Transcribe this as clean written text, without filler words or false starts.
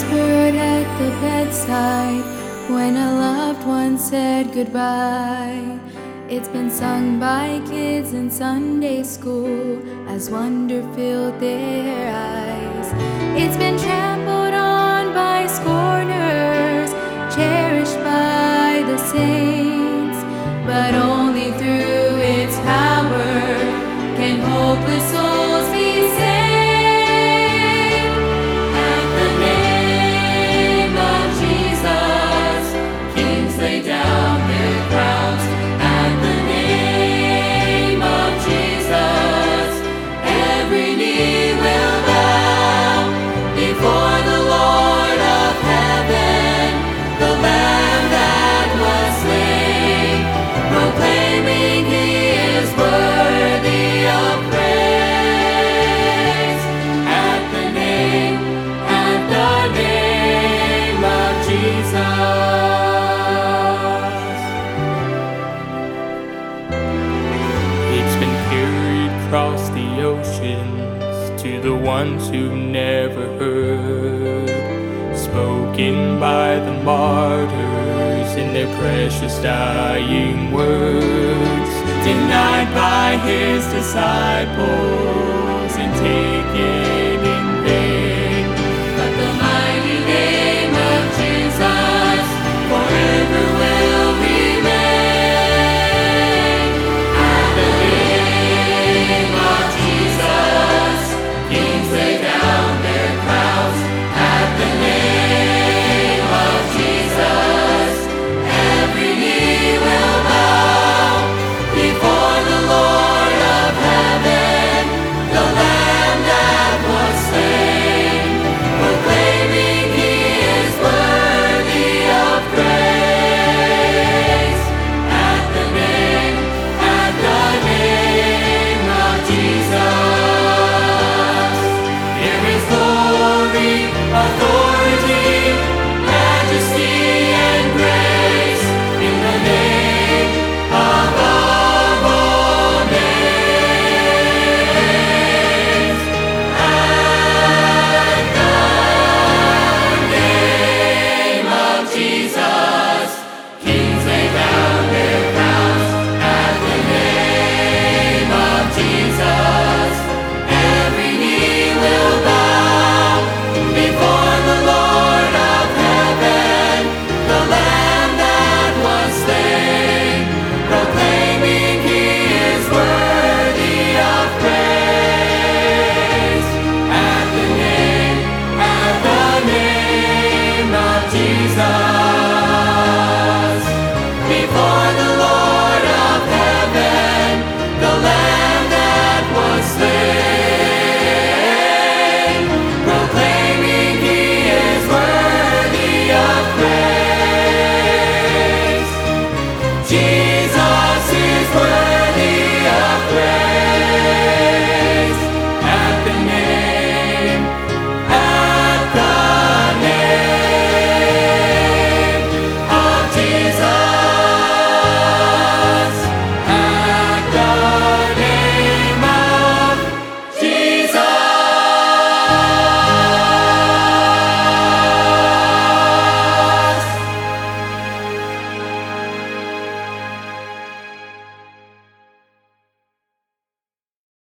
whispered at the bedside when a loved one said goodbye. It's been sung by kids in Sunday school as wonder filled their eyes. It's been trampled on by scorners, cherished by the saints, but only through its power can hopeless souls be saved. At the name of Jesus, kings lay down their crowns. At the name of Jesus, every knee will bow before the Lord of heaven, the Lamb that was slain, proclaiming He is worthy of praise. At the name of Jesus. It's been carried across the oceans to the ones who never heard, spoken by the martyrs in their precious dying words, denied by His disciples and taken in vain. But the mighty name of Jesus forever will remain. At the name of Jesus, kings lay down their crowns. At the name of Jesus, every knee will bow before the Lord of heaven, the Lamb that was slain, proclaiming He is worthy of praise. At the name of Jesus, there is glory, authority, majesty, and grace in the name above all names. At the name of Jesus, kings lay down their crowns. At the name of Jesus, every knee will bow before the Lord of heaven, the Lamb that was slain, proclaiming He is worthy of praise. At the name of Jesus.